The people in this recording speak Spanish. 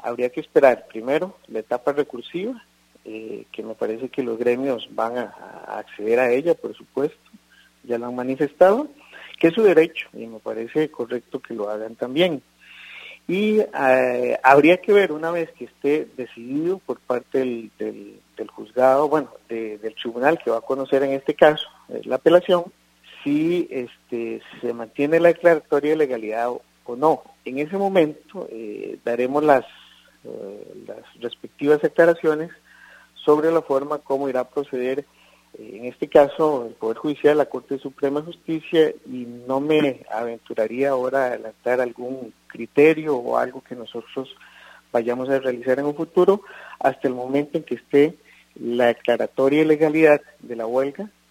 habría que esperar primero la etapa recursiva, que me parece que los gremios van a acceder a ella, por supuesto, ya lo han manifestado, que es su derecho, y me parece correcto que lo hagan también. Y habría que ver, una vez que esté decidido por parte del juzgado, del tribunal que va a conocer en este caso la apelación, si se mantiene la declaratoria de legalidad o no. En ese momento daremos las respectivas aclaraciones sobre la forma como irá a proceder, en este caso, el Poder Judicial, la Corte Suprema de Justicia, y no me aventuraría ahora a adelantar algún criterio o algo que nosotros vayamos a realizar en un futuro, hasta el momento en que esté la declaratoria de legalidad de la huelga